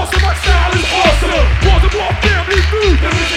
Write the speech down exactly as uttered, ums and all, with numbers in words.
So my style is awesome. Baltimore family food.